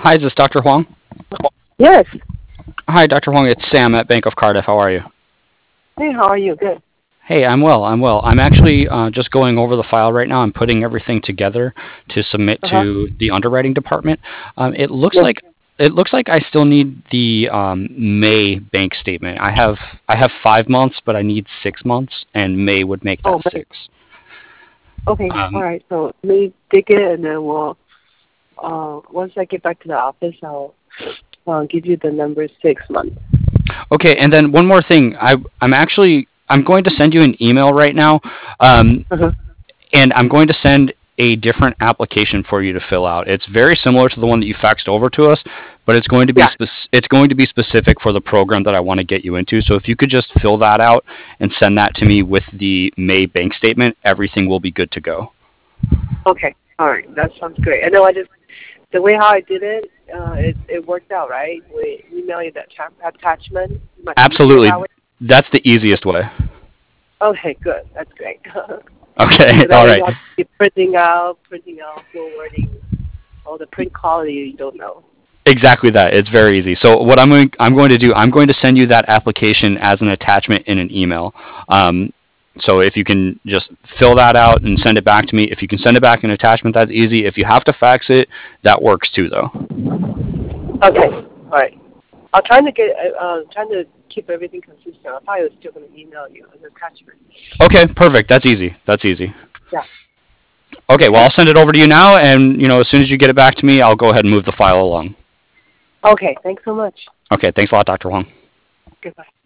Hi, is this Dr. Huang? Yes. Hi, Dr. Huang. It's Sam at Bank of Cardiff. How are you? Hey, how are you? Good. Hey, I'm well. I'm well. I'm actually just going over the file right now. I'm putting everything together to submit Uh-huh. to the underwriting department. It looks Yes. like I still need the May bank statement. I have 5 months, but I need 6 months, and May would make that Oh, May. six. Okay. All Um, right. So let me dig it, and then we'll. Once I get back to the office, I'll give you the number 6 months. okay, and then one more thing. I'm going to send you an email right now. Uh-huh. And I'm going to send a different application for you to fill out. It's very similar to the one that you faxed over to us, but it's going to be Yeah. specific for the program that I want to get you into. So if you could just fill that out and send that to me with the May bank statement, everything will be good to go. Okay. All right. That sounds great. I know. The way how I did it, it worked out, right? We email you that attachment. Much easier Absolutely. that way. That's the easiest way. Okay. Good. That's great. Okay. So that All way you right. don't have to keep printing out, forwarding, all the print quality you don't know. Exactly that. It's very easy. So what I'm going to do, I'm going to send you that application as an attachment in an email. So if you can just fill that out and send it back to me. If you can send it back in attachment, that's easy. If you have to fax it, that works too, though. Okay. All right. I'll trying to keep everything consistent. I probably was still going to email you an attachment. Okay, perfect. That's easy. That's easy. Yeah. Okay, well, Okay. I'll send it over to you now, and as soon as you get it back to me, I'll go ahead and move the file along. Okay. Thanks so much. Okay, thanks a lot, Dr. Huang. Goodbye.